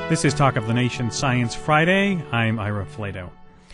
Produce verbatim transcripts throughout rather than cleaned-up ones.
This is Talk of the Nation Science Friday. I'm Ira Flato.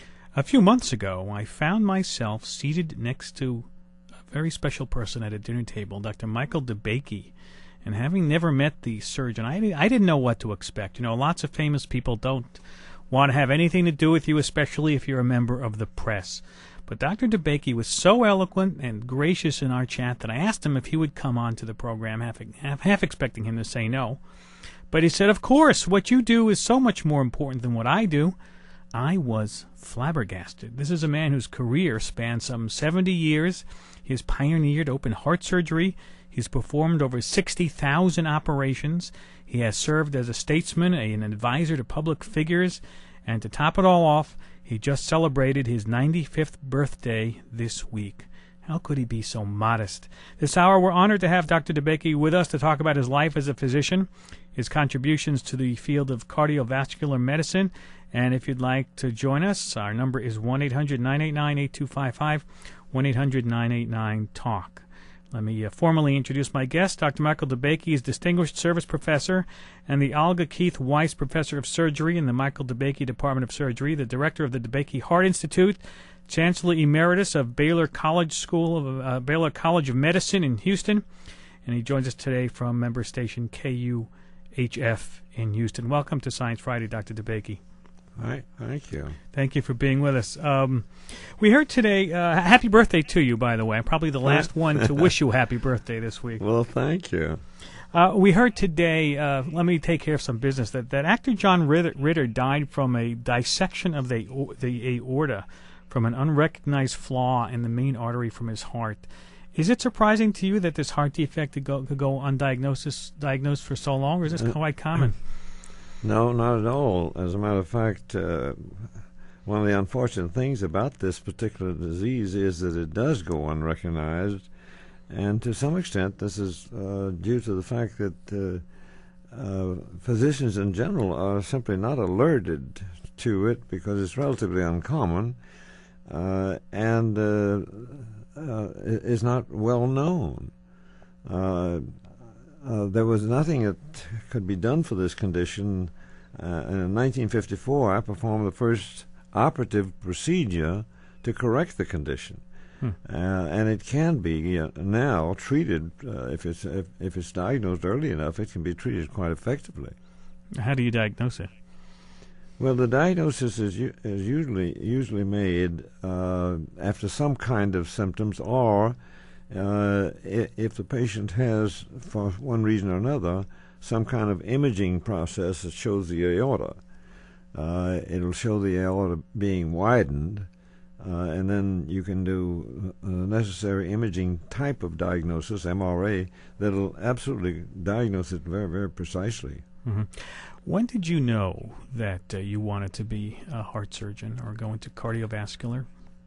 A few months ago, I found myself seated next to a very special person at a dinner table, Doctor Michael DeBakey. And having never met the surgeon, I, I didn't know what to expect. You know, lots of famous people don't want to have anything to do with you, especially if you're a member of the press. But Doctor DeBakey was so eloquent and gracious in our chat that I asked him if he would come on to the program, half, half, half expecting him to say no. But he said, of course, what you do is so much more important than what I do. I was flabbergasted. This is a man whose career spans some seventy years. He has pioneered open heart surgery. He's performed over sixty thousand operations. He has served as a statesman, a, an advisor to public figures. And to top it all off, he just celebrated his ninety-fifth birthday this week. How could he be so modest? This hour, we're honored to have Doctor DeBakey with us to talk about his life as a physician, his contributions to the field of cardiovascular medicine. And if you'd like to join us, our number is one eight hundred nine eight nine eight two five five, one eight hundred nine eight nine talk. Let me uh, formally introduce my guest. Doctor Michael DeBakey is Distinguished Service Professor and the Olga Keith Weiss Professor of Surgery in the Michael DeBakey Department of Surgery, the Director of the DeBakey Heart Institute, Chancellor Emeritus of Baylor College School of uh, Baylor College of Medicine in Houston, and he joins us today from member station K U H F in Houston. Welcome to Science Friday, Doctor DeBakey. Hi, thank you. Thank you for being with us. Um, we heard today, uh, happy birthday to you, by the way. I'm probably the last one to wish you a happy birthday this week. Well, thank you. Uh, we heard today, uh, let me take care of some business, that, that actor John Ritter, Ritter died from a dissection of the, the aorta from an unrecognized flaw in the main artery from his heart. Is it surprising to you that this heart defect could go, could go undiagnosed diagnosed for so long, or is this uh, quite common? No, not at all. As a matter of fact, uh, one of the unfortunate things about this particular disease is that it does go unrecognized, and to some extent this is uh, due to the fact that uh, uh, physicians in general are simply not alerted to it because it's relatively uncommon uh, and uh, uh, is not well known. Uh, Uh, there was nothing that could be done for this condition. Uh, and in nineteen fifty-four, I performed the first operative procedure to correct the condition. Hmm. Uh, and it can be uh, now treated, uh, if it's if, if it's diagnosed early enough, it can be treated quite effectively. How do you diagnose it? Well, the diagnosis is, u- is usually usually made uh, after some kind of symptoms, or Uh, if the patient has, for one reason or another, some kind of imaging process that shows the aorta. Uh, it'll show the aorta being widened, uh, and then you can do the necessary imaging type of diagnosis, M R A, that'll absolutely diagnose it very, very precisely. Mm-hmm. When did you know that uh, you wanted to be a heart surgeon or go into cardiovascular?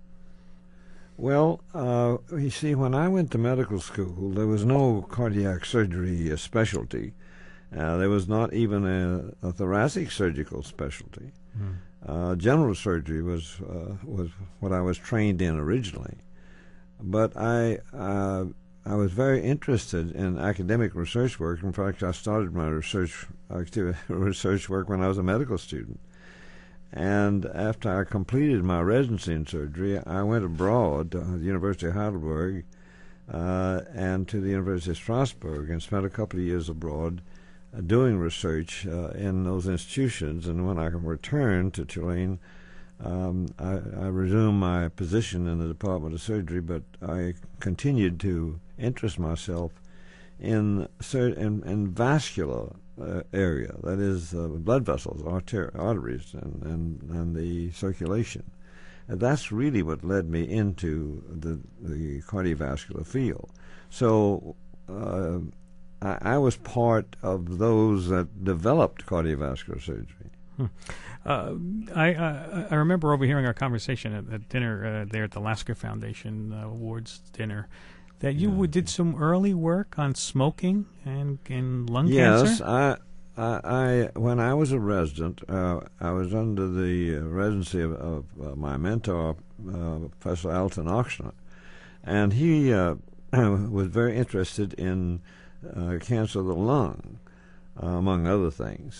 Well, uh, you see, when I went to medical school, there was no cardiac surgery uh, specialty. Uh, there was not even a, a thoracic surgical specialty. Mm. Uh, general surgery was uh, was what I was trained in originally. But I uh, I was very interested in academic research work. In fact, I started my research activity, research work when I was a medical student. And after I completed my residency in surgery, I went abroad to the University of Heidelberg uh, and to the University of Strasbourg and spent a couple of years abroad uh, doing research uh, in those institutions. And when I returned to Tulane, um, I, I resumed my position in the Department of Surgery, but I continued to interest myself in, in, in vascular Uh, area, that is uh, blood vessels, arter- arteries, and, and, and the circulation. And that's really what led me into the, the cardiovascular field. So uh, I, I was part of those that developed cardiovascular surgery. Hmm. Uh, I, I I remember overhearing our conversation at, at dinner uh, there at the Lasker Foundation uh, Awards dinner, that you yeah. did some early work on smoking and, and lung yes, cancer? Yes, I, I, I, when I was a resident, uh, I was under the residency of, of uh, my mentor, uh, Professor Alton Ochsner, and he uh, was very interested in uh, cancer of the lung, uh, among other things.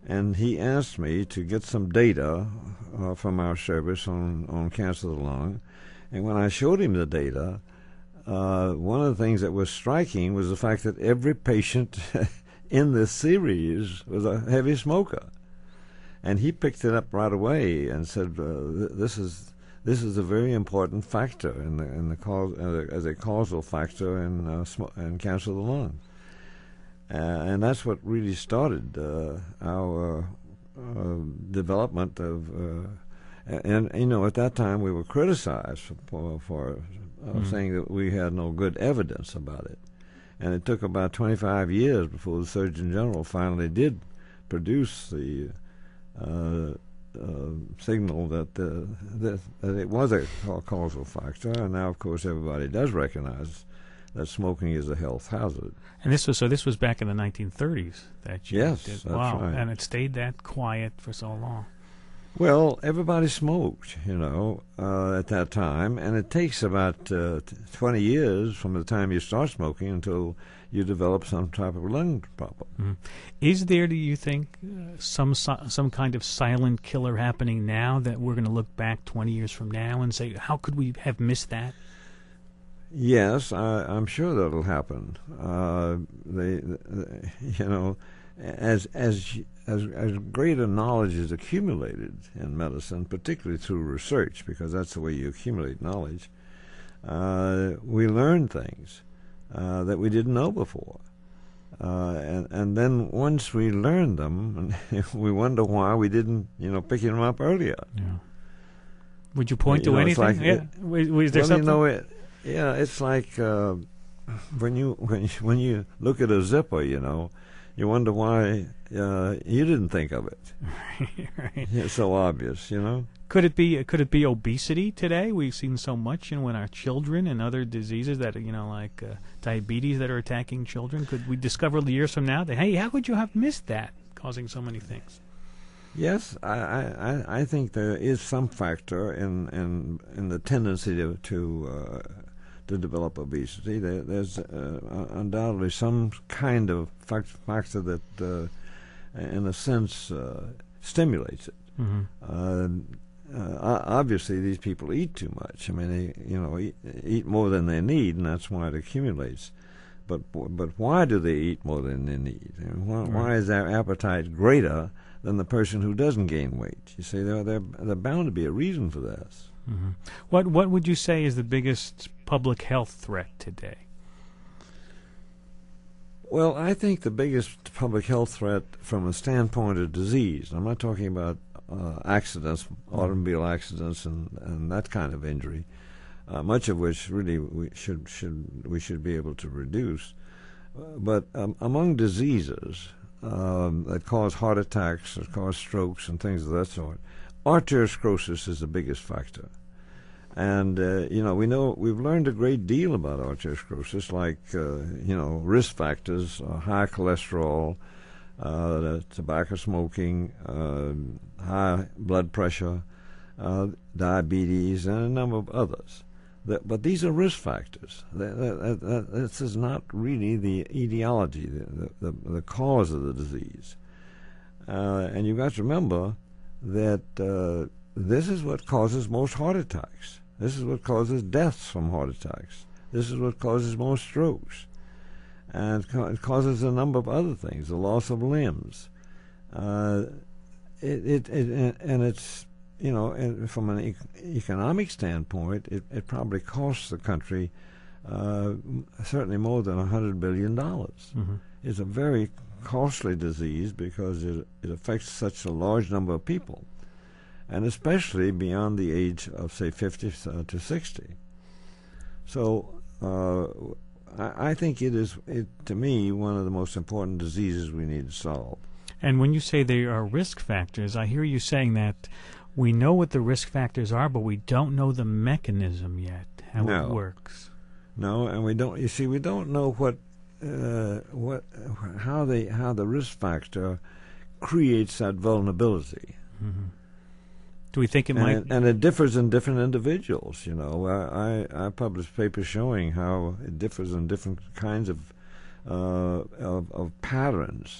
and he asked me to get some data uh, from our service on, on cancer of the lung. And when I showed him the data, uh, one of the things that was striking was the fact that every patient in this series was a heavy smoker. And he picked it up right away and said, uh, "This is this is a very important factor in the in the cause uh, as a causal factor in uh, sm- in cancer of the lung." Uh, and that's what really started uh, our uh, development of. Uh, and, and you know, at that time we were criticized for, for uh, mm. saying that we had no good evidence about it. And it took about twenty-five years before the Surgeon General finally did produce the uh, uh, signal that, uh, that that it was a causal factor. And now, of course, everybody does recognize that smoking is a health hazard. And this was so. This was back in the nineteen thirties that you yes, did. That's wow, right. And it stayed that quiet for so long. Well, everybody smoked, you know, uh, at that time, and it takes about uh, twenty years from the time you start smoking until you develop some type of lung problem. Mm-hmm. Is there, do you think, uh, some some kind of silent killer happening now that we're going to look back twenty years from now and say, how could we have missed that? Yes, I, I'm sure that'll happen. Uh, they, they, you know, as as as as greater knowledge is accumulated in medicine, particularly through research, because that's the way you accumulate knowledge. Uh, we learn things uh, that we didn't know before, uh, and and then once we learn them, we wonder why we didn't, you know, pick them up earlier. Yeah. Would you point you to know, anything? Like yeah. it, was, was there well, something? You know, it, yeah, it's like uh, when you when you, when you look at a zipper, you know, you wonder why uh, you didn't think of it. Right. It's so obvious, you know. Could it be? Could it be obesity today? We've seen so much, you know, in our children and other diseases that, you know, like uh, diabetes that are attacking children. Could we discover years from now that, hey, how could you have missed that, causing so many things? Yes, I, I, I think there is some factor in in, in the tendency to to, uh, to develop obesity. There, there's uh, undoubtedly some kind of fact, factor that, uh, in a sense, uh, stimulates it. Mm-hmm. Uh, uh, obviously, these people eat too much. I mean, they you know eat, eat more than they need, and that's why it accumulates. But but why do they eat more than they need? And why, right. why is their appetite greater than the person who doesn't gain weight? You see, there there there bound to be a reason for this. Mm-hmm. What what would you say is the biggest public health threat today? Well, I think the biggest public health threat from a standpoint of disease, I'm not talking about uh, accidents, automobile accidents, and, and that kind of injury, uh, much of which really we should should we should be able to reduce. Uh, but um, among diseases um, that cause heart attacks, that cause strokes, and things of that sort, arteriosclerosis is the biggest factor. And, uh, you know, we know, we've learned a great deal about arteriosclerosis, like, uh, you know, risk factors, uh, high cholesterol, uh, tobacco smoking, uh, high blood pressure, uh, diabetes, and a number of others. That, but these are risk factors. That, that, that, this is not really the etiology, the, the, the cause of the disease. Uh, and you've got to remember that uh, this is what causes most heart attacks. This is what causes deaths from heart attacks. This is what causes most strokes. And it causes a number of other things, the loss of limbs. Uh, it, it, it, and it's, you know, and from an e- economic standpoint, it, it probably costs the country uh, certainly more than one hundred billion dollars. Mm-hmm. It's a very costly disease because it, it affects such a large number of people, and especially beyond the age of, say, fifty to sixty. So uh, I, I think it is, it, to me, one of the most important diseases we need to solve. And when you say there are risk factors, I hear you saying that we know what the risk factors are, but we don't know the mechanism yet, how no. it works. No, and we don't, you see, we don't know what, uh, what, how the, how the risk factor creates that vulnerability. Mm-hmm. Do we think it and might? It, and it differs in different individuals. You know, I, I, I published papers showing how it differs in different kinds of uh, of, of patterns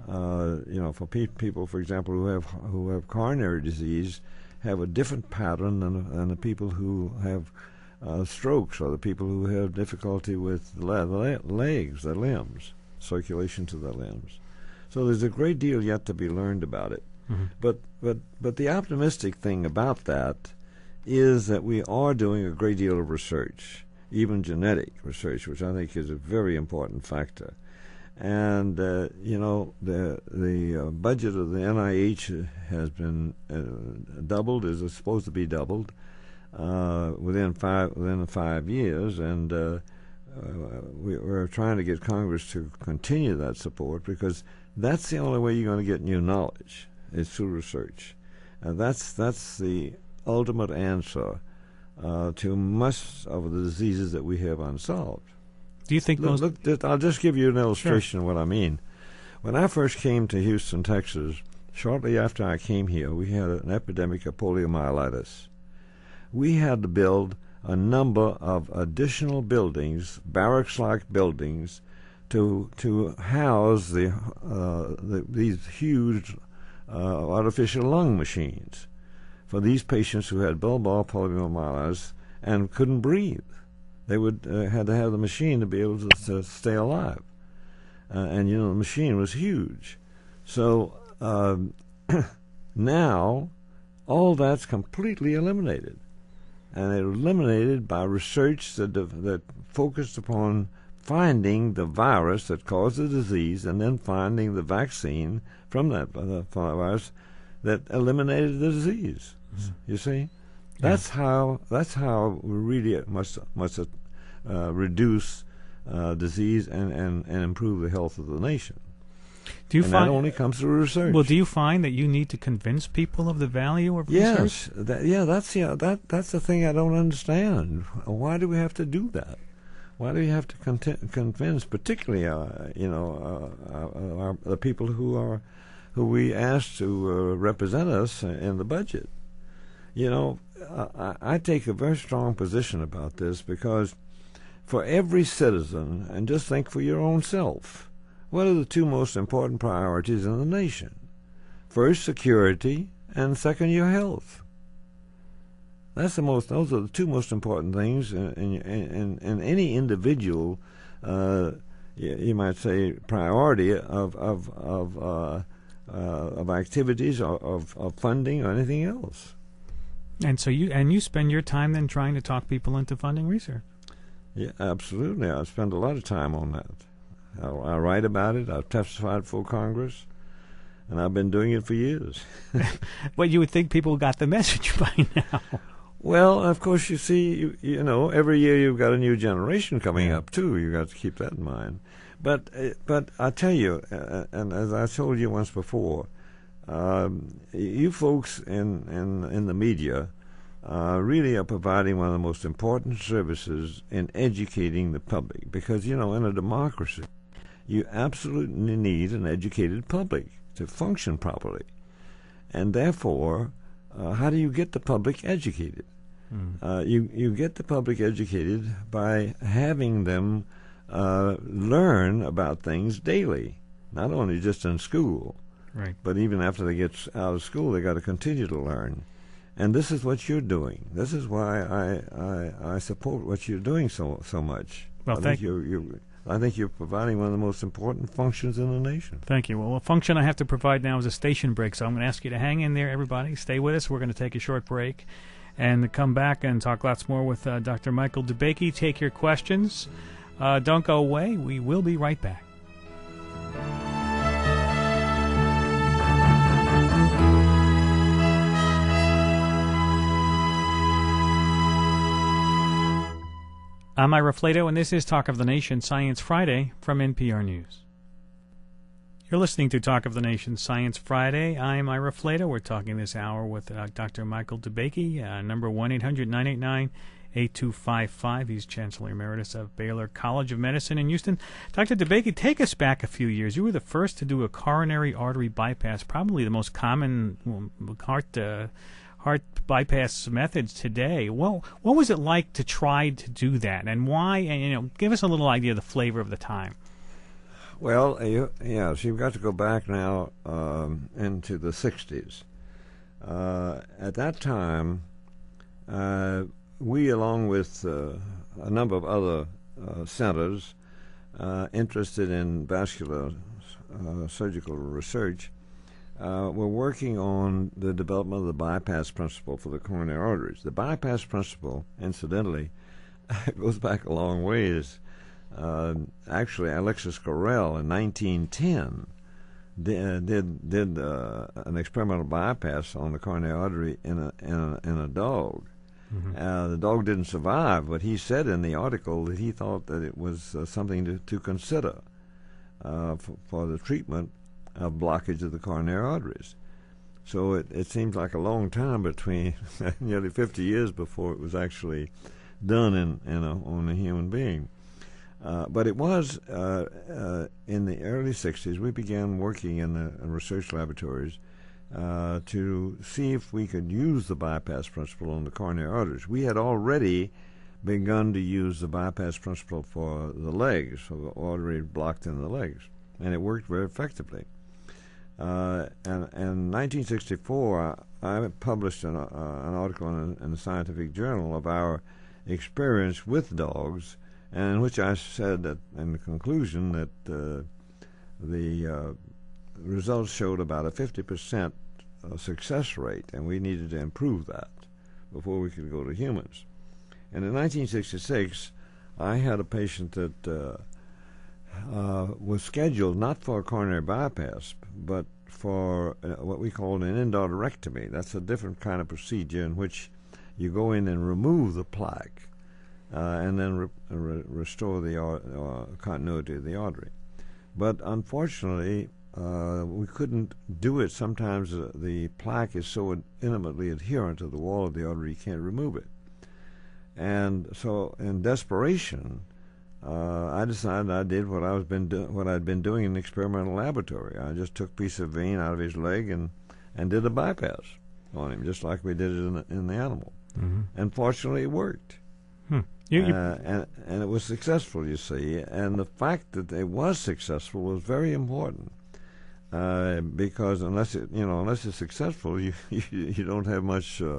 uh, you know, for pe- people, for example, who have who have coronary disease, have a different pattern than, than the people who have uh, strokes, or the people who have difficulty with the le- le- legs, their limbs, circulation to their limbs. So there's a great deal yet to be learned about it. Mm-hmm. But but but the optimistic thing about that is that we are doing a great deal of research, even genetic research, which I think is a very important factor. And uh, you know, the the uh, budget of the N I H has been uh, doubled, is supposed to be doubled uh, within five within five years, and uh, uh, we, we're trying to get Congress to continue that support, because that's the only way you're going to get new knowledge, is through research, and that's that's the ultimate answer uh, to most of the diseases that we have unsolved. Do you think Look, most... look, just- I'll just give you an illustration Sure. of what I mean. When I first came to Houston, Texas, shortly after I came here, we had an epidemic of poliomyelitis. We had to build a number of additional buildings, barracks-like buildings, to to house the, uh, the these huge uh, artificial lung machines for these patients who had bulbar poliomyelitis and couldn't breathe. They would uh, had to have the machine to be able to, to stay alive, uh, and you know the machine was huge. So um, now all that's completely eliminated, and it was eliminated by research that that focused upon finding the virus that caused the disease, and then finding the vaccine from that uh, virus that eliminated the disease. Mm-hmm. You see. That's yeah. how. That's how we really must must uh, reduce uh, disease and, and, and improve the health of the nation. Do you and find that only comes through research? Well, do you find that you need to convince people of the value of yes, research? Yes, that, yeah, that's yeah, that that's the thing I don't understand. Why do we have to do that? Why do we have to con- convince, particularly uh, you know uh, uh, our, the people who are who we ask to uh, represent us in the budget? You know, uh, I, I take a very strong position about this, because for every citizen, and just think for your own self, what are the two most important priorities in the nation? First, security, and second, your health. That's the most. Those are the two most important things in in, in, in any individual, uh, you, you might say, priority of of of uh, uh, of activities, or of, of funding, or anything else. And so you and you spend your time then trying to talk people into funding research. Yeah, absolutely. I spend a lot of time on that. I, I write about it. I've testified for Congress, and I've been doing it for years. But you would think people got the message by now. Well, of course, you see, you, you know, every year you've got a new generation coming up too. You've got to keep that in mind. But uh, but I tell you, uh, and as I told you once before, um, you folks in in in the media uh, really are providing one of the most important services in educating the public, because you know, in a democracy, you absolutely need an educated public to function properly, and therefore, uh, how do you get the public educated? Mm. Uh, you you get the public educated by having them uh, learn about things daily, not only just in school, right, but even after they get out of school, they got to continue to learn. And this is what you're doing. This is why I I, I support what you're doing so so much. Well, I thank think you're, you're I think you're providing one of the most important functions in the nation. Thank you. Well, a function I have to provide now is a station break, so I'm going to ask you to hang in there, everybody. Stay with us. We're going to take a short break and come back and talk lots more with uh, Doctor Michael DeBakey. Take your questions. Uh, don't go away. We will be right back. I'm Ira Flato, and this is Talk of the Nation Science Friday from N P R News. You're listening to Talk of the Nation Science Friday. I'm Ira Flato. We're talking this hour with uh, Doctor Michael DeBakey, uh, number one eight hundred nine eight nine eight two five five. He's Chancellor Emeritus of Baylor College of Medicine in Houston. Doctor DeBakey, take us back a few years. You were the first to do a coronary artery bypass, probably the most common well, heart uh, heart bypass methods today. Well, what was it like to try to do that, and why? And you know, give us a little idea of the flavor of the time. Well, uh, you, yeah, so you've got to go back now um, into the sixties. Uh, at that time, uh, we, along with uh, a number of other uh, centers uh, interested in vascular uh, surgical research, uh, were working on the development of the bypass principle for the coronary arteries. The bypass principle, incidentally, goes back a long ways. Uh, actually, Alexis Carrel in nineteen ten did did, did uh, an experimental bypass on the coronary artery in a in a, in a dog. Mm-hmm. Uh, the dog didn't survive, but he said in the article that he thought that it was uh, something to, to consider uh, for, for the treatment of blockage of the coronary arteries. So it, it seems like a long time between nearly fifty years before it was actually done in, in a, on a human being. Uh, but it was uh, uh, in the early sixties, we began working in the in research laboratories uh, to see if we could use the bypass principle on the coronary arteries. We had already begun to use the bypass principle for the legs, for the artery blocked in the legs, and it worked very effectively. Uh, and, and in nineteen sixty-four, I, I published an, uh, an article in, a, in the Scientific Journal of our experience with dogs, and in which I said that in the conclusion that uh, the uh, results showed about a fifty percent uh, success rate, and we needed to improve that before we could go to humans. And in nineteen sixty-six, I had a patient that uh, uh, was scheduled not for a coronary bypass, but for uh, what we call an endarterectomy. That's a different kind of procedure in which you go in and remove the plaque uh, and then re- re- restore the uh, continuity of the artery. But unfortunately, uh, we couldn't do it. Sometimes uh, the plaque is so intimately adherent to the wall of the artery you can't remove it. And so, in desperation, uh, I decided I did what I was been do- what I'd been doing in the experimental laboratory. I just took a piece of vein out of his leg and, and did a bypass on him, just like we did it in the, in the animal. Mm-hmm. And fortunately, it worked. Hmm. You, you uh, and and it was successful, you see. And the fact that it was successful was very important. Uh, because unless it, you know, unless it's successful, you you, you don't have much uh,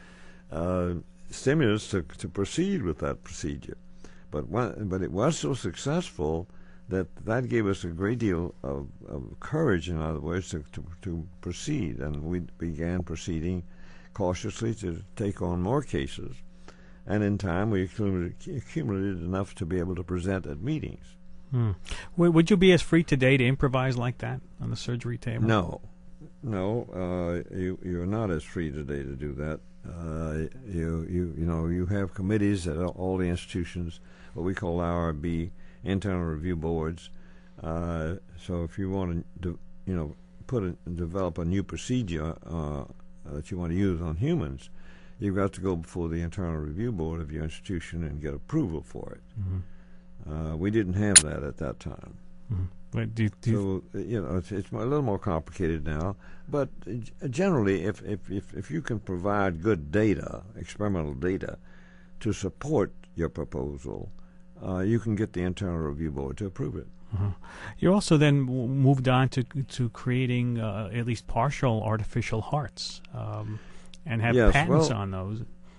uh, stimulus to to proceed with that procedure. But one, but it was so successful that that gave us a great deal of, of courage, in other words, to, to to proceed, and we began proceeding cautiously to take on more cases, and in time we accumulated, accumulated enough to be able to present at meetings. Hmm. Would you be as free today to improvise like that on the surgery table? No, no, uh, you you're not as free today to do that. Uh, you you you know you have committees at all the institutions, what we call I R B, internal review boards. Uh, so if you want to, you know, put a, develop a new procedure uh, that you want to use on humans, you've got to go before the internal review board of your institution and get approval for it. Mm-hmm. Uh, we didn't have that at that time. Mm-hmm. But do, do so you know, it's, it's a little more complicated now. But generally, if, if if if you can provide good data, experimental data, to support your proposal, uh, you can get the internal review board to approve it. Uh-huh. You also then w- moved on to to creating uh, at least partial artificial hearts, um, and have yes, patents well, on those.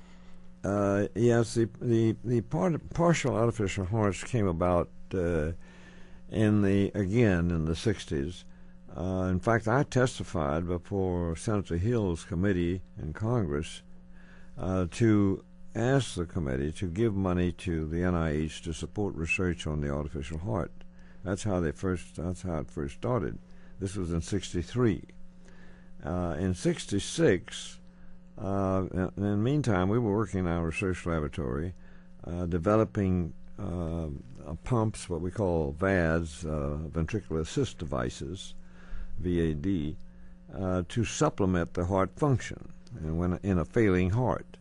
Uh, yes, the the the part, partial artificial hearts came about uh, in the again in the sixties. Uh, in fact, I testified before Senator Hill's committee in Congress uh, to ask the committee to give money to the N I H to support research on the artificial heart. That's how they first. That's how it first started. This was in sixty-three. Uh, in sixty-six. Uh, in the meantime, we were working in our research laboratory, uh, developing uh, pumps, what we call V A Ds, uh, ventricular assist devices, V A D, uh, to supplement the heart function and when in a failing heart.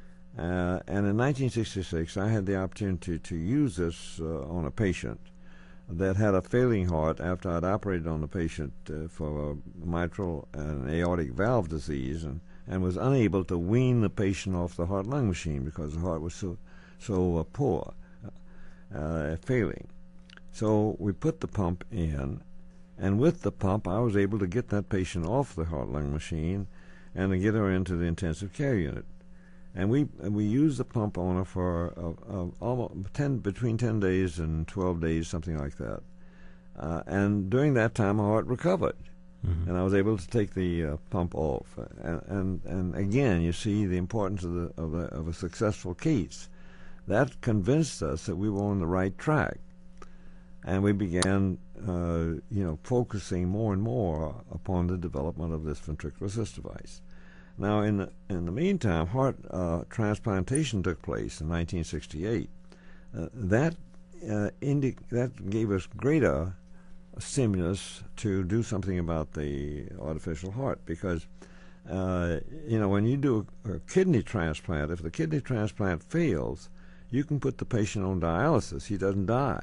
Uh, and in nineteen sixty-six, I had the opportunity to use this uh, on a patient that had a failing heart after I'd operated on the patient uh, for a mitral and aortic valve disease, and and was unable to wean the patient off the heart-lung machine because the heart was so so uh, poor, uh, failing. So we put the pump in, and with the pump, I was able to get that patient off the heart-lung machine and to get her into the intensive care unit. And we and we used the pump on her for uh, uh, almost ten between ten days and twelve days, something like that. Uh, and during that time, her heart recovered, mm-hmm. and I was able to take the uh, pump off. And, and and again, you see the importance of the of a, of a successful case. That convinced us that we were on the right track, and we began, uh, you know, focusing more and more upon the development of this ventricular assist device. Now, in the, in the meantime, heart uh, transplantation took place in nineteen sixty-eight. Uh, that uh, indi- that gave us greater stimulus to do something about the artificial heart, because uh, you know, when you do a, a kidney transplant, if the kidney transplant fails, you can put the patient on dialysis; he doesn't die.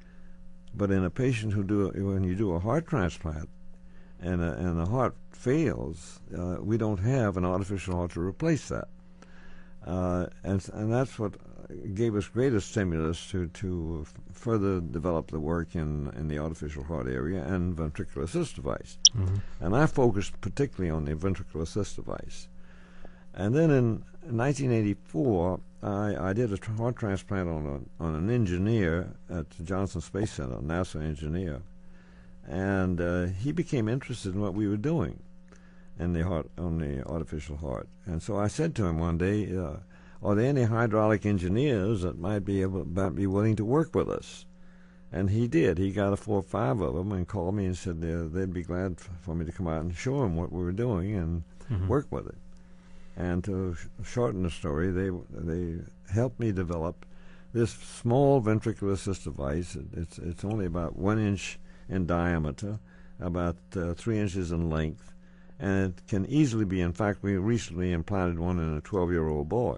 But in a patient who do when you do a heart transplant, and a, and the heart fails, uh, we don't have an artificial heart to replace that. Uh, and and that's what gave us greater stimulus to, to f- further develop the work in, in the artificial heart area and ventricular assist device. Mm-hmm. And I focused particularly on the ventricular assist device. And then in nineteen eighty-four, I, I did a tra- heart transplant on, a, on an engineer at the Johnson Space Center, a NASA engineer. And uh, he became interested in what we were doing in the heart, on the artificial heart. And so I said to him one day, uh, are there any hydraulic engineers that might be able, might be willing to work with us? And he did. He got a four or five of them and called me and said uh, they'd be glad f- for me to come out and show them what we were doing and mm-hmm. work with it. And to sh- shorten the story, they they helped me develop this small ventricular assist device. It, it's it's only about one inch in diameter, about uh, three inches in length, and it can easily be. In fact, we recently implanted one in a twelve-year-old boy,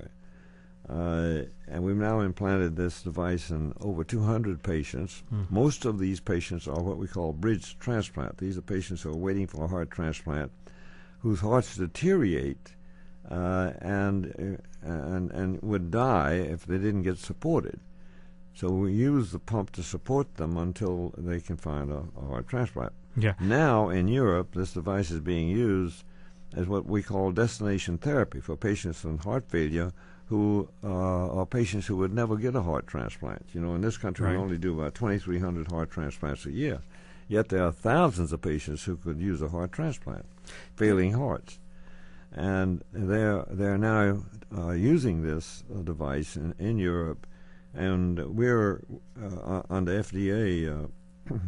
uh, and we've now implanted this device in over two hundred patients. Mm. Most of these patients are what we call bridge transplant. These are patients who are waiting for a heart transplant, whose hearts deteriorate uh, and uh, and and would die if they didn't get supported. So we use the pump to support them until they can find a, a heart transplant. Yeah. Now in Europe, this device is being used as what we call destination therapy for patients with heart failure who uh, are patients who would never get a heart transplant. You know, in this country right. we only do about twenty-three hundred heart transplants a year. Yet there are thousands of patients who could use a heart transplant, failing hearts. And they're, they're now uh, using this uh, device in, in Europe. And we're uh, under F D A uh, uh,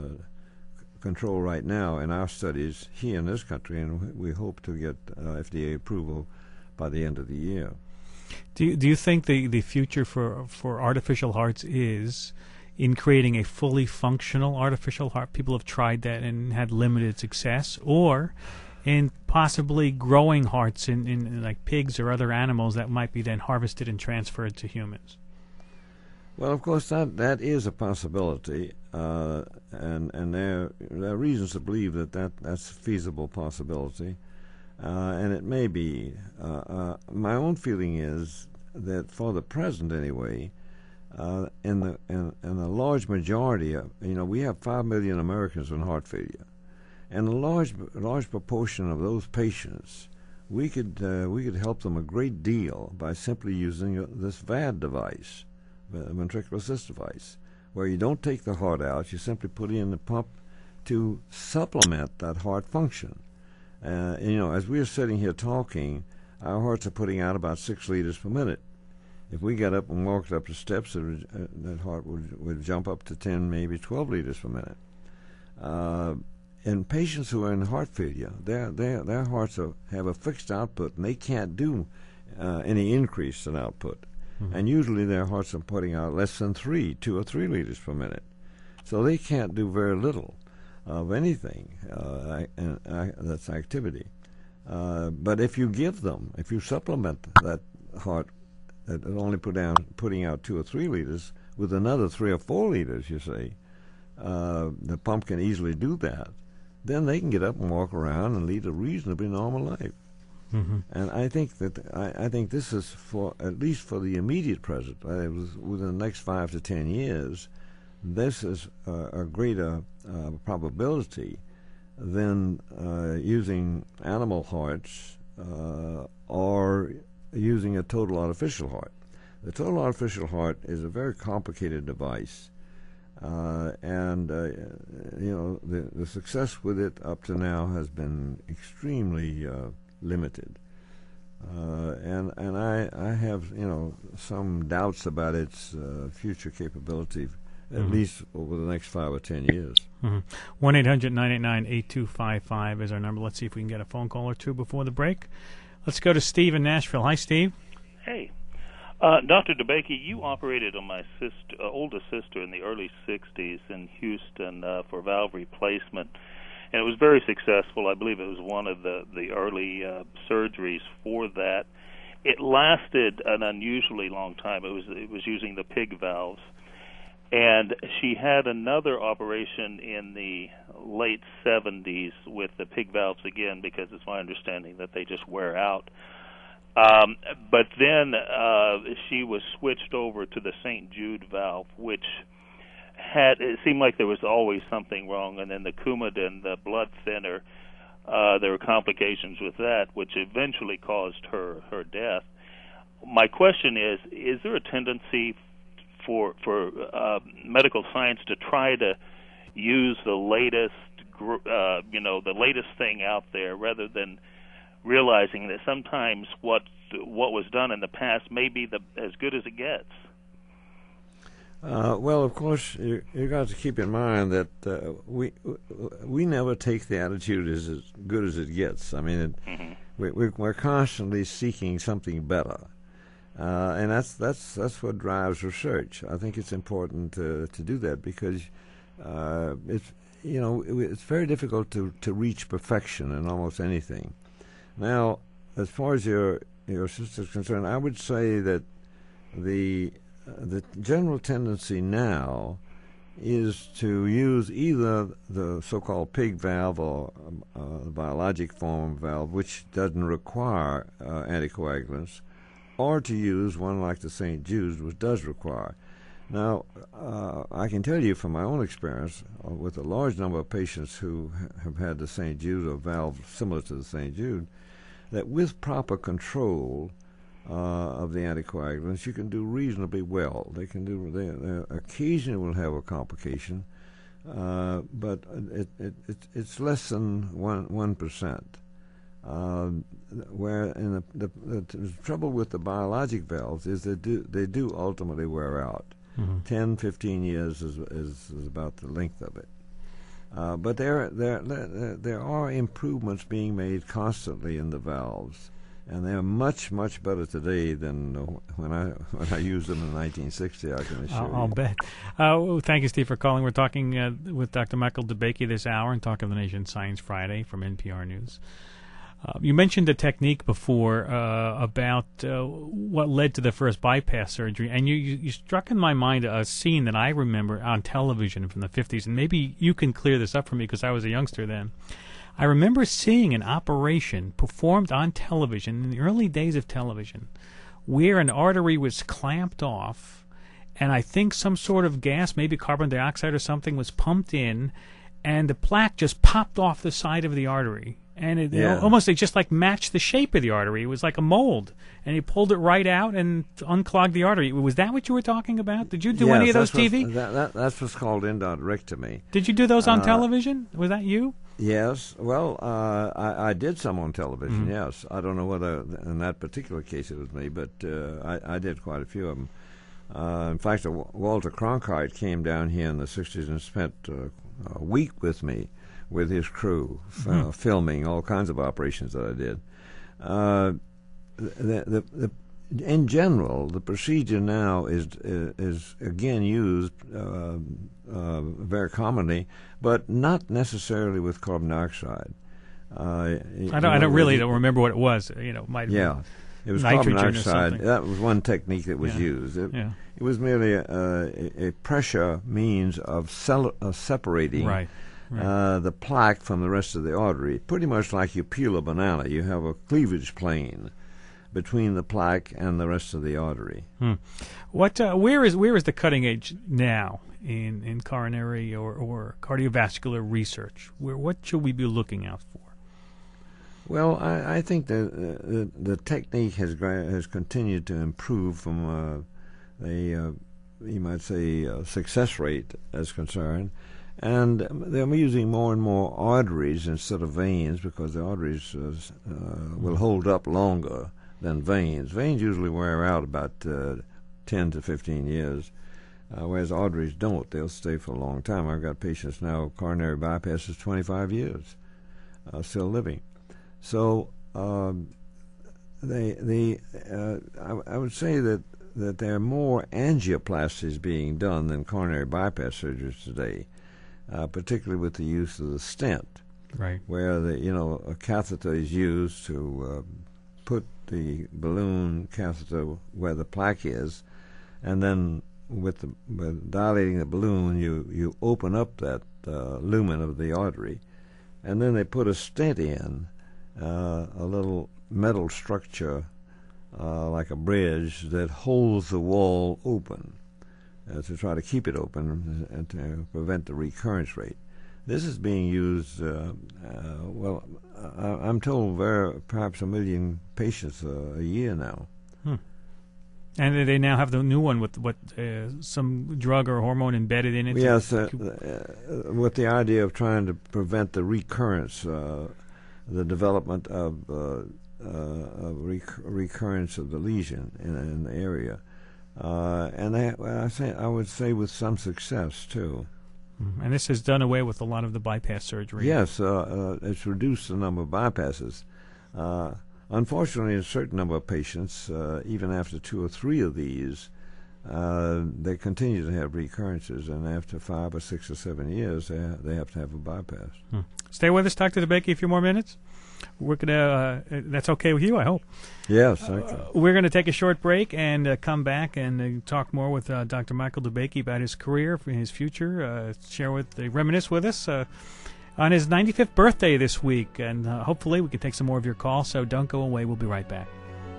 control right now in our studies here in this country, and we hope to get uh, F D A approval by the end of the year. Do you, do you think the, the future for for artificial hearts is in creating a fully functional artificial heart? People have tried that and had limited success, or in possibly growing hearts in, in, in like pigs or other animals that might be then harvested and transferred to humans? Well, of course, that, that is a possibility, uh, and and there, there are reasons to believe that, that that's a feasible possibility, uh, and it may be. Uh, uh, my own feeling is that for the present, anyway, uh, in the in, in a large majority of, you know, we have five million Americans with heart failure, and a large large proportion of those patients, we could uh, we could help them a great deal by simply using this V A D device. Ventricular assist device, where you don't take the heart out, you simply put in the pump to supplement that heart function. Uh, and, you know, as we're sitting here talking, our hearts are putting out about six liters per minute. If we got up and walked up the steps, it would, uh, that heart would, would jump up to ten, maybe twelve liters per minute. Uh, in patients who are in heart failure, their their their hearts are, have a fixed output, and they can't do uh, any increase in output. Mm-hmm. And usually their hearts are putting out less than three, two or three liters per minute. So they can't do very little of anything uh, and, uh, that's activity. Uh, but if you give them, if you supplement that heart that only put down, putting out two or three liters with another three or four liters, you say, uh, the pump can easily do that, then they can get up and walk around and lead a reasonably normal life. Mm-hmm. And I think that I, I think this is for at least for the immediate present. Uh, it was within the next five to ten years, this is uh, a greater uh, probability than uh, using animal hearts uh, or using a total artificial heart. The total artificial heart is a very complicated device, uh, and uh, you know the, the success with it up to now has been extremely uh, limited, uh, and and I I have you know some doubts about its uh, future capability, at mm-hmm. least over the next five or ten years. One eight hundred nine eight nine eight two five five is our number. Let's see if we can get a phone call or two before the break. Let's go to Steve in Nashville. Hi, Steve. Hey. Uh, Doctor DeBakey, you operated on my sister, uh, oldest sister in the early sixties in Houston uh, for valve replacement, and it was very successful. I believe it was one of the, the early uh, surgeries for that. It lasted an unusually long time. It was it was using the pig valves, and she had another operation in the late seventies with the pig valves again, because it's my understanding that they just wear out. Um, but then uh, she was switched over to the Saint Jude valve, which had, it seemed like there was always something wrong, and then the Coumadin, the blood thinner, uh, there were complications with that, which eventually caused her, her death. My question is, is there a tendency for, for uh, medical science to try to use the latest, uh, you know, the latest thing out there rather than realizing that sometimes what what was done in the past may be the, as good as it gets? Uh, well, of course, you you got to keep in mind that uh, we we never take the attitude as as good as it gets. I mean, it, mm-hmm. we, we're constantly seeking something better, uh, and that's that's that's what drives research. I think it's important to to do that, because uh, it's you know it's very difficult to to reach perfection in almost anything. Now, as far as your your sister is concerned, I would say that the uh, the general tendency now is to use either the so-called pig valve or um, uh, the biologic form valve, which doesn't require uh, anticoagulants, or to use one like the Saint Jude's, which does require. Now, uh, I can tell you from my own experience, uh, with a large number of patients who ha- have had the Saint Jude or valve similar to the Saint Jude, that with proper control uh, of the anticoagulants, you can do reasonably well. They can do. They, they occasionally will have a complication, uh, but it, it, it, it's less than one one percent. Uh, where in the, the, the, the trouble with the biologic valves is they do they do ultimately wear out. Mm-hmm. ten, fifteen years is, is is about the length of it. Uh, but there, there, there, there are improvements being made constantly in the valves, and they are much, much better today than when I when I used them in nineteen sixty. I can assure I'll, you. I'll bet. Uh, well, thank you, Steve, for calling. We're talking uh, with Doctor Michael DeBakey this hour and Talk of the Nation Science Friday from N P R News. Uh, you mentioned a technique before uh, about uh, what led to the first bypass surgery, and you, you, you struck in my mind a scene that I remember on television from the fifties, and maybe you can clear this up for me because I was a youngster then. I remember seeing an operation performed on television in the early days of television where an artery was clamped off, and I think some sort of gas, maybe carbon dioxide or something, was pumped in, and the plaque just popped off the side of the artery. And it yeah. almost it just like matched the shape of the artery. It was like a mold, and he pulled it right out and unclogged the artery. Was that what you were talking about? Did you do yes, any of those T V? That, that, that's what's called endarterectomy. Did you do those on uh, television? Was that you? Yes. Well, uh, I, I did some on television. Mm-hmm. Yes. I don't know whether in that particular case it was me, but uh, I, I did quite a few of them. Uh, in fact, uh, Walter Cronkite came down here in the sixties and spent uh, a week with me, with his crew, f- mm-hmm. uh, filming all kinds of operations that I did. Uh, the, the, the, in general, the procedure now is is, is again used uh, uh, very commonly, but not necessarily with carbon dioxide. Uh, I don't. Know, I don't really don't remember what it was. You know, might yeah. It was nitrogen carbon dioxide. Or that was one technique that was yeah. used. It, yeah. it was merely a, a, a pressure means of cell, uh, separating right. Right. Uh, the plaque from the rest of the artery. Pretty much like you peel a banana. You have a cleavage plane between the plaque and the rest of the artery. Hmm. What? Uh, where is where is the cutting edge now in, in coronary or, or cardiovascular research? Where, what should we be looking out for? Well, I, I think the, the the technique has gra- has continued to improve from uh, a uh, you might say uh, success rate as concerned, and they're using more and more arteries instead of veins because the arteries uh, uh, will hold up longer than veins. Veins usually wear out about uh, ten to fifteen years, uh, whereas arteries don't. They'll stay for a long time. I've got patients now, coronary bypass is twenty-five years, uh, still living. So um, they, they, uh, I, I would say that, that there are more angioplasties being done than coronary bypass surgeries today, uh, particularly with the use of the stent, right? Where the you know a catheter is used to uh, put the balloon catheter where the plaque is, and then with the with dilating the balloon, you you open up that uh, lumen of the artery, and then they put a stent in. Uh, a little metal structure uh, like a bridge that holds the wall open uh, to try to keep it open and to prevent the recurrence rate. This is being used, uh, uh, well, I, I'm told very, perhaps a million patients uh, a year now. Hmm. And they now have the new one with what uh, some drug or hormone embedded in it? Yes, uh, uh, with the idea of trying to prevent the recurrence uh, the development of, uh, uh, of rec- recurrence of the lesion in, in the area, uh, and I, I say I would say with some success too. Mm-hmm. And this has done away with a lot of the bypass surgery. Yes, uh, uh, it's reduced the number of bypasses. Uh, unfortunately, in a certain number of patients, uh, even after two or three of these, uh, they continue to have recurrences, and after five or six or seven years, they ha- they have to have a bypass. Hmm. Stay with us, Doctor DeBakey, a few more minutes. We're gonna. Uh, that's okay with you, I hope. Yes, thank you. Uh, we're going to take a short break and uh, come back and uh, talk more with uh, Doctor Michael DeBakey about his career, his future. Uh, share with, uh, reminisce with us uh, on his ninety-fifth birthday this week, and uh, hopefully we can take some more of your calls. So don't go away. We'll be right back.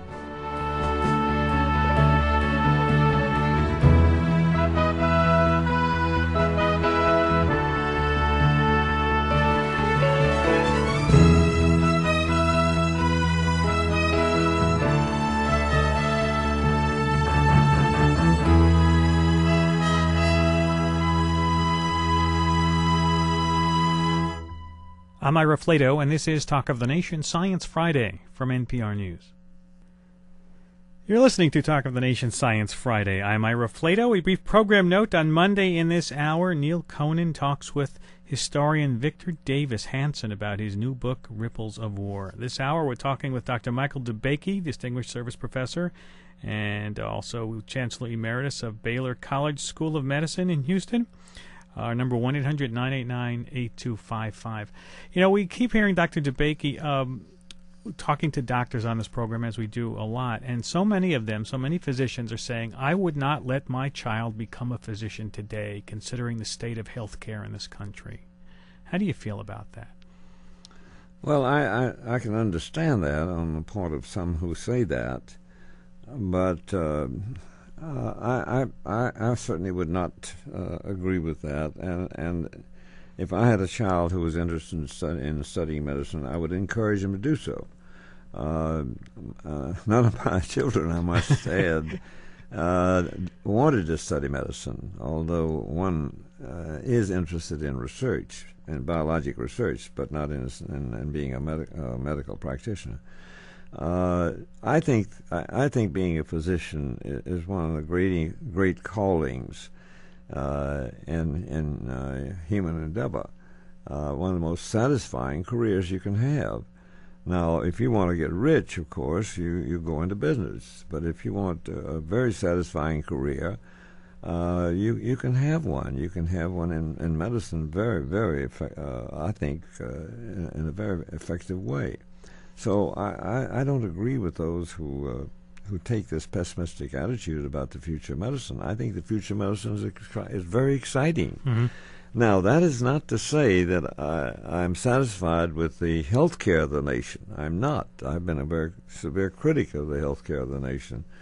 I'm Ira Flato, and this is Talk of the Nation Science Friday from N P R News. You're listening to Talk of the Nation Science Friday. I'm Ira Flato. A brief program note: on Monday in this hour, Neil Conan talks with historian Victor Davis Hanson about his new book, Ripples of War. This hour, we're talking with Doctor Michael DeBakey, Distinguished Service Professor, and also Chancellor Emeritus of Baylor College School of Medicine in Houston. Our number one eight hundred nine eight nine eight two five five. You know, we keep hearing Doctor DeBakey um, talking to doctors on this program, as we do a lot, and so many of them, so many physicians are saying, I would not let my child become a physician today, considering the state of health care in this country. How do you feel about that? Well, I, I, I can understand that on the part of some who say that, but uh, uh, I, I I certainly would not uh, agree with that. And and if I had a child who was interested in, stud- in studying medicine, I would encourage him to do so. Uh, uh, none of my children, I must add, uh, wanted to study medicine, although one uh, is interested in research, in biologic research, but not in, in, in being a med- uh, medical practitioner. Uh, I think I, I think being a physician is, is one of the great great callings uh, in in uh, human endeavor. Uh, one of the most satisfying careers you can have. Now, if you want to get rich, of course, you, you go into business. But if you want a very satisfying career, uh, you you can have one. You can have one in, in medicine very, very, uh, I think, uh, in, in a very effective way. So I, I, I don't agree with those who uh, who take this pessimistic attitude about the future of medicine. I think the future of medicine is, ex- is very exciting. Mm-hmm. Now, that is not to say that I, I'm satisfied with the health care of the nation. I'm not. I've been a very severe critic of the health care of the nation.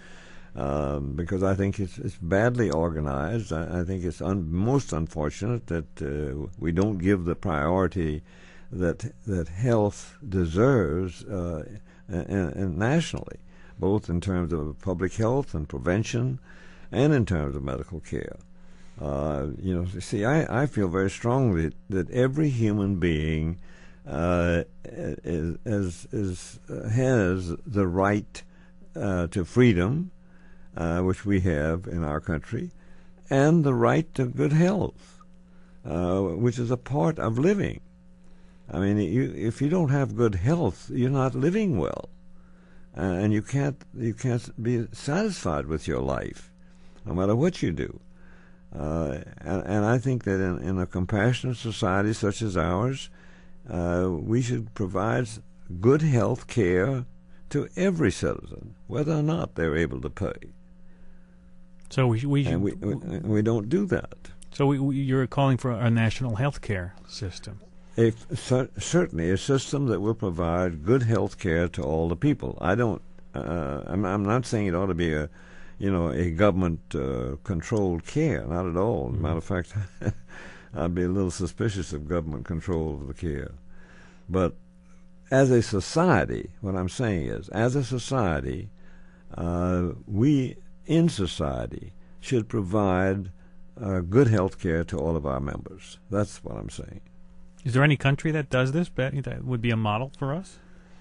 Um, because I think it's, it's badly organized. I, I think it's un- most unfortunate that uh, we don't give the priority that that health deserves uh, and, and nationally, both in terms of public health and prevention, and in terms of medical care. Uh, you know, see, I, I feel very strongly that every human being uh, is, is, is uh, has the right uh, to freedom. Uh, which we have in our country, and the right to good health, uh, which is a part of living. I mean, you, if you don't have good health, you're not living well, uh, and you can't you can't be satisfied with your life, no matter what you do. Uh, and, and I think that in, in a compassionate society such as ours, uh, we should provide good health care to every citizen, whether or not they're able to pay. So we we, and we, we we don't do that. So we, we, you're calling for a national health care system. A, cer- certainly, a system that will provide good health care to all the people. I don't. Uh, I'm, I'm not saying it ought to be a, you know, a government-controlled uh, care. Not at all. As a matter of fact, I'd be a little suspicious of government control of the care. But as a society, what I'm saying is, as a society, uh, we. in society should provide uh, good health care to all of our members. That's what I'm saying. Is there any country that does this, that would be a model for us?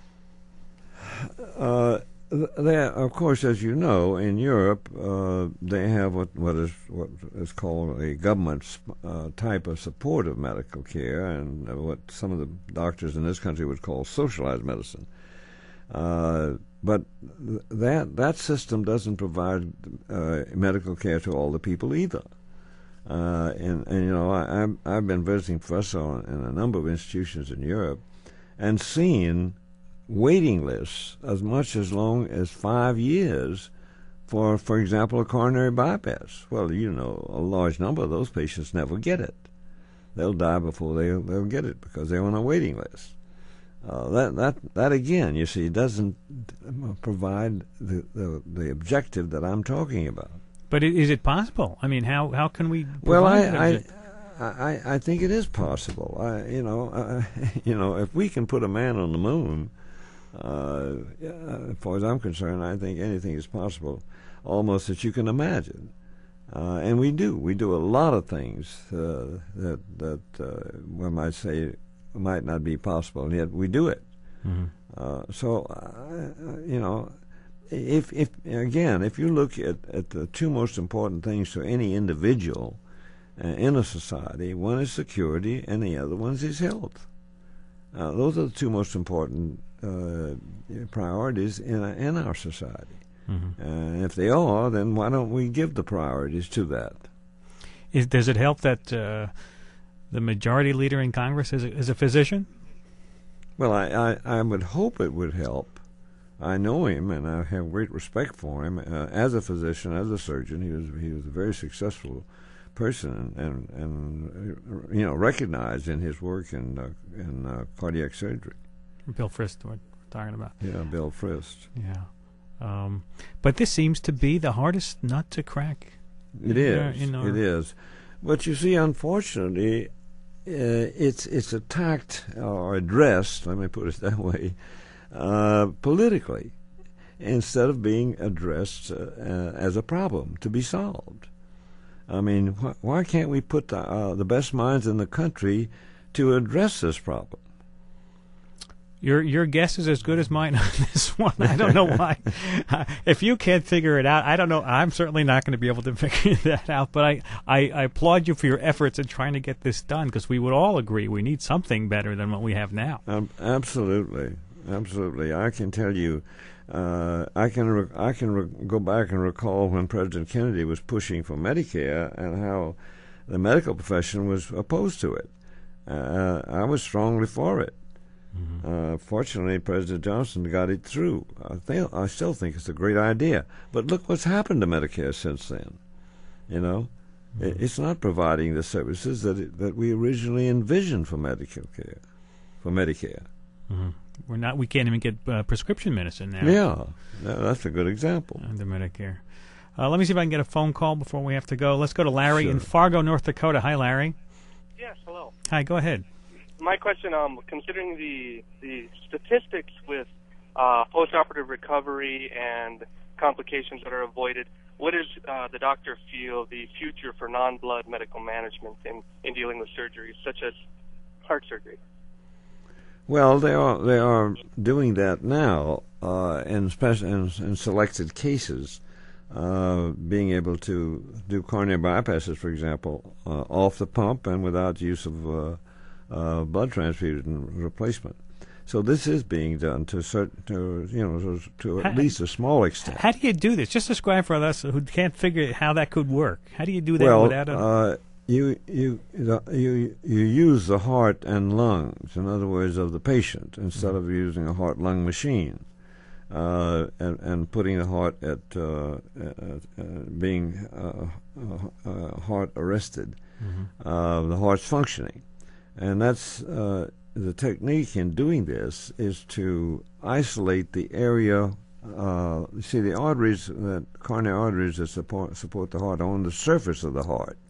Uh, there, of course, as you know, in Europe, uh, they have what, what is what is called a government uh, type of supportive medical care, and uh, what some of the doctors in this country would call socialized medicine. Uh, But th- that that system doesn't provide uh, medical care to all the people either. Uh, and, and, you know, I, I've, I've been visiting professor in a number of institutions in Europe and seen waiting lists as much as long as five years for, for example, a coronary bypass. Well, you know, a large number of those patients never get it. They'll die before they, they'll get it because they're on a waiting list. Uh, that that that again, you see, doesn't provide the, the the objective that I'm talking about. But is it possible? I mean, how how can we? Well, I I, I I think it is possible. I you know uh, you know if we can put a man on the moon, uh, as far as I'm concerned, I think anything is possible, almost that you can imagine. Uh, and we do we do a lot of things uh, that that uh, one might say might not be possible, and yet we do it. Mm-hmm. Uh, so, uh, you know, if if again, if you look at, at the two most important things to any individual uh, in a society, one is security, and the other one is health. Uh, those are the two most important uh, priorities in in our society. Mm-hmm. And if they are, then why don't we give the priorities to that? Is, does it help that uh, the majority leader in Congress is a, is a physician? Well, I, I, I would hope it would help. I know him, and I have great respect for him uh, as a physician, as a surgeon. He was he was a very successful person, and and you know recognized in his work in uh, in uh, cardiac surgery. Bill Frist, what we're talking about. Yeah, Bill Frist. Yeah, um, but this seems to be the hardest nut to crack. It is. In our, it is. But you see, unfortunately, uh, it's it's attacked or addressed. Let me put it that way. Uh, politically, instead of being addressed uh, uh, as a problem to be solved. I mean, wh- why can't we put the, uh, the best minds in the country to address this problem? Your your guess is as good as mine on this one. I don't know why. Uh, if you can't figure it out, I don't know. I'm certainly not going to be able to figure that out. But I, I, I applaud you for your efforts in trying to get this done, because we would all agree we need something better than what we have now. Um, absolutely. Absolutely, I can tell you, uh, I can re- I can re- go back and recall when President Kennedy was pushing for Medicare and how the medical profession was opposed to it. Uh, I was strongly for it. Mm-hmm. Uh, fortunately, President Johnson got it through. I think I still think it's a great idea. But look what's happened to Medicare since then. You know, mm-hmm. it, it's not providing the services that it, that we originally envisioned for medical care, for Medicare. Mm-hmm. We're not. We can't even get uh, prescription medicine now. Yeah, that's a good example. Under Medicare. Uh, let me see if I can get a phone call before we have to go. Let's go to Larry Sure. in Fargo, North Dakota. Hi, Larry. Yes, hello. Hi, go ahead. My question, um, considering the the statistics with uh, postoperative recovery and complications that are avoided, what does uh, the doctor feel the future for non-blood medical management in, in dealing with surgeries, such as heart surgery? Well, they are they are doing that now uh, in, special, in in selected cases, uh, being able to do coronary bypasses, for example, uh, off the pump and without use of uh, uh, blood transfusion replacement. So this is being done to certain, to you know, to, to at How- least a small extent. How do you do this? Just describe for us who can't figure how that could work. How do you do that Well, without a... uh, you you you you use the heart and lungs, in other words, of the patient, instead of using a heart-lung machine, uh, and and putting the heart at uh, uh, uh, being uh, uh, uh, heart arrested, Mm-hmm. uh, the heart's functioning, and that's uh, the technique in doing this is to isolate the area. Uh, you see, the arteries, that coronary arteries that support support the heart, are on the surface of the heart.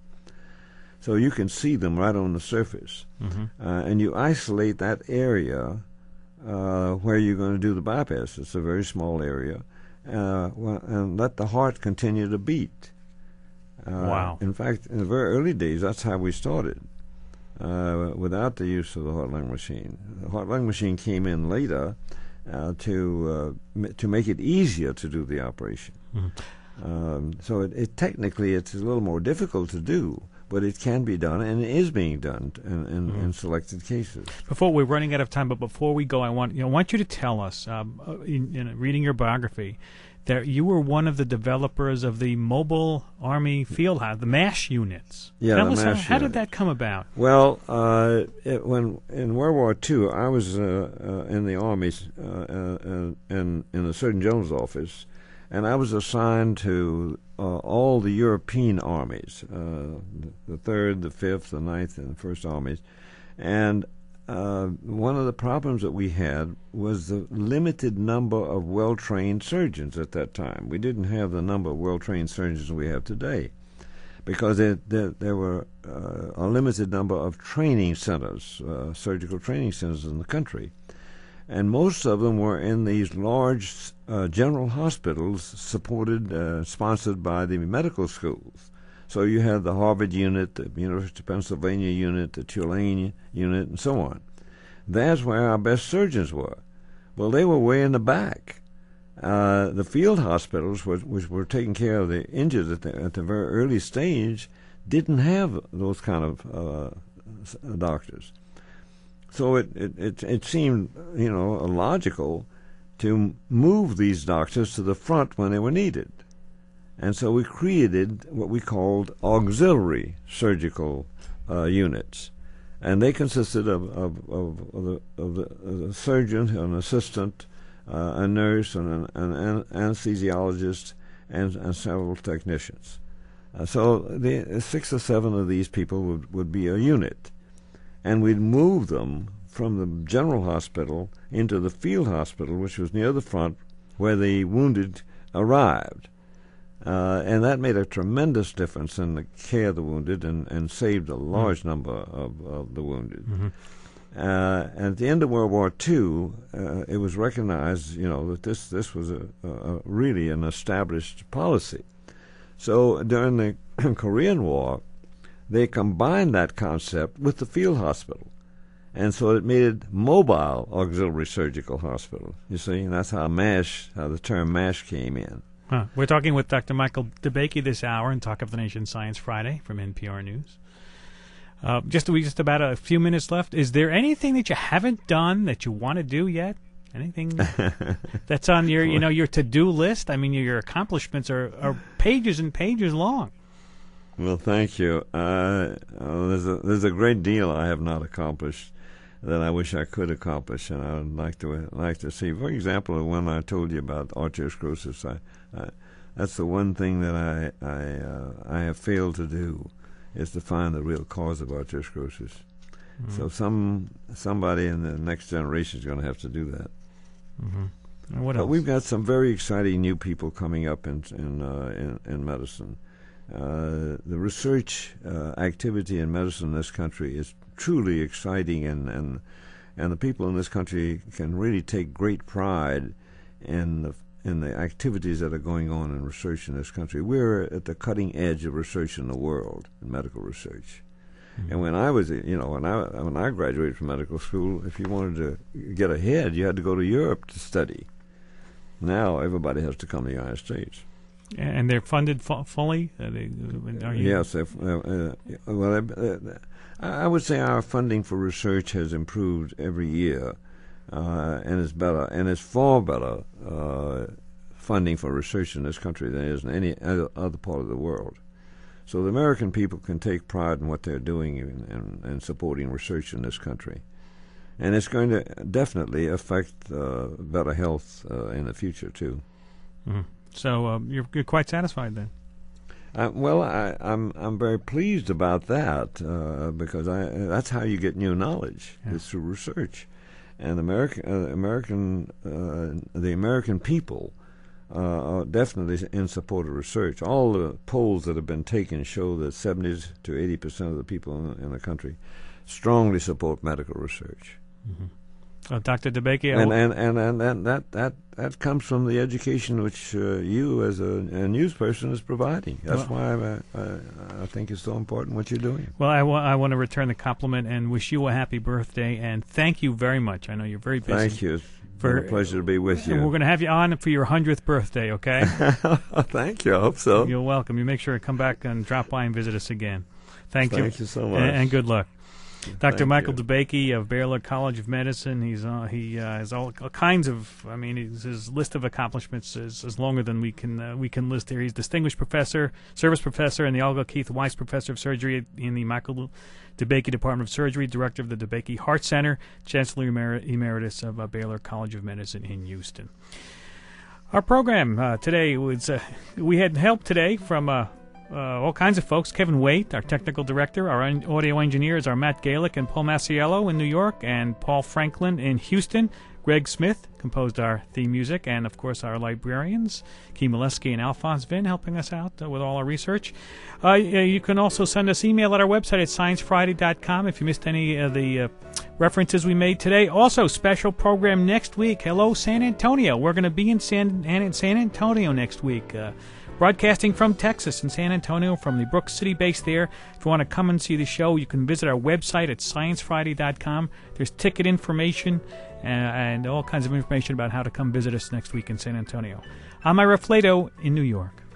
So you can see them right on the surface. Mm-hmm. Uh, and you isolate that area uh, where you're going to do the bypass. It's a very small area. Uh, well, and let the heart continue to beat. Uh, Wow. In fact, in the very early days, that's how we started, uh, without the use of the heart-lung machine. The heart-lung machine came in later uh, to uh, m- to make it easier to do the operation. Mm-hmm. Um, so it, it technically it's a little more difficult to do, but it can be done, and it is being done in, in, Mm-hmm. in selected cases. Before we're running out of time, but before we go, I want you know, I want you to tell us, um, uh, in, in reading your biography, that you were one of the developers of the Mobile Army Field House, the MASH units. Yeah, Tell the us how, MASH how did unit. that come about? Well, uh, it, when in World War Two, I was uh, uh, in the Army uh, uh, in in the Surgeon General's office, and I was assigned to uh, all the European armies, uh, the Third, the Fifth, the Ninth, and the First Armies, and uh, one of the problems that we had was the limited number of well-trained surgeons at that time. We didn't have the number of well-trained surgeons we have today, because there, there, there were uh, a limited number of training centers, uh, surgical training centers in the country. And most of them were in these large uh, general hospitals supported, uh, sponsored by the medical schools. So you had the Harvard unit, the University of Pennsylvania unit, the Tulane unit, and so on. That's where our best surgeons were. Well, they were way in the back. Uh, the field hospitals, which, which were taking care of the injured at the, at the very early stage, didn't have those kind of uh, s- doctors. So it, it, it, it seemed, you know, logical to move these doctors to the front when they were needed. And so we created what we called auxiliary surgical uh, units. And they consisted of, of, of, of, the, of, the, of the surgeon, an assistant, uh, a nurse, and an, an anesthesiologist, and, and several technicians. Uh, so the six or seven of these people would, would be a unit. And we'd move them from the general hospital into the field hospital, which was near the front, where the wounded arrived. Uh, and that made a tremendous difference in the care of the wounded, and, and saved a large mm-hmm. number of, of the wounded. Mm-hmm. Uh, and at the end of World War Two, uh, it was recognized, you know, that this this was a, a really an established policy. So during the Korean War, they combined that concept with the field hospital. And so it made it Mobile Auxiliary Surgical Hospital. You see, and that's how MASH, how the term MASH came in. Huh. We're talking with Doctor Michael DeBakey this hour in Talk of the Nation Science Friday from N P R News. Uh, just we just about a few minutes left. Is there anything that you haven't done that you want to do yet? Anything that's on your, you know, your to-do list? I mean, your accomplishments are, are pages and pages long. Well, thank you. Uh, oh, there's a there's a great deal I have not accomplished that I wish I could accomplish, and I would like to like to see. For example, the one I told you about, arteriosclerosis. I, I, that's the one thing that I I uh, I have failed to do, is to find the real cause of arteriosclerosis. Mm-hmm. So some somebody in the next generation is going to have to do that. Mm-hmm. And what but else? We've got some very exciting new people coming up in in uh, in, in medicine. Uh, the research uh, activity in medicine in this country is truly exciting, and, and and the people in this country can really take great pride in the in the activities that are going on in research in this country. We're at the cutting edge of research in the world, in medical research. Mm-hmm. And when I was, you know, when I when I graduated from medical school, if you wanted to get ahead, you had to go to Europe to study. Now everybody has to come to the United States. And they're funded fu- fully? Are they, are you yes. If, uh, uh, well, uh, I would say our funding for research has improved every year, uh, and it's better, and it's far better uh, funding for research in this country than it is in any other, other part of the world. So the American people can take pride in what they're doing in, in, in supporting research in this country. And it's going to definitely affect uh, better health uh, in the future, too. Mm-hmm. So uh, you're, you're quite satisfied then? Uh, well, I, I'm I'm very pleased about that uh, because I, that's how you get new knowledge, yeah. is through research. And American uh, American uh, the American people uh, are definitely in support of research. All the polls that have been taken show that seventy to eighty percent of the people in, in the country strongly support medical research. Mm-hmm. Uh, Doctor DeBakey, and and, and and and that that that comes from the education which uh, you, as a, a news person, is providing. That's well, why I, I I think it's so important what you're doing. Well, I, wa- I want to return the compliment and wish you a happy birthday, and thank you very much. I know you're very busy. Thank you. It's for, been a pleasure to be with you. And we're going to have you on for your hundredth birthday, okay? Thank you. I hope so. You're welcome. You make sure to come back and drop by and visit us again. Thank, Thank you. Thank you so much. And, and good luck. Doctor Thank Michael you. DeBakey of Baylor College of Medicine. He's uh, he uh, has all, all kinds of. I mean, his, his list of accomplishments is, is longer than we can uh, we can list here. He's distinguished professor, service professor, and the Olga Keith Weiss Professor of Surgery in the Michael DeBakey Department of Surgery, director of the DeBakey Heart Center, Chancellor Emer- Emeritus of uh, Baylor College of Medicine in Houston. Our program uh, today was uh, we had help today from. Uh, Uh, all kinds of folks. Kevin Waite, our technical director. Our un- audio engineers are Matt Galick and Paul Massiello in New York, and Paul Franklin in Houston. Greg Smith composed our theme music, and, of course, our librarians, Key Molesky and Alphonse Vinn, helping us out uh, with all our research. Uh, you can also send us email at our website at science friday dot com if you missed any of the uh, references we made today. Also, special program next week. Hello, San Antonio. We're going to be in San, San Antonio next week. Uh, Broadcasting from Texas and San Antonio from the Brook City base there. If you want to come and see the show, you can visit our website at science friday dot com. There's ticket information uh, and all kinds of information about how to come visit us next week in San Antonio. I'm Ira Flato in New York.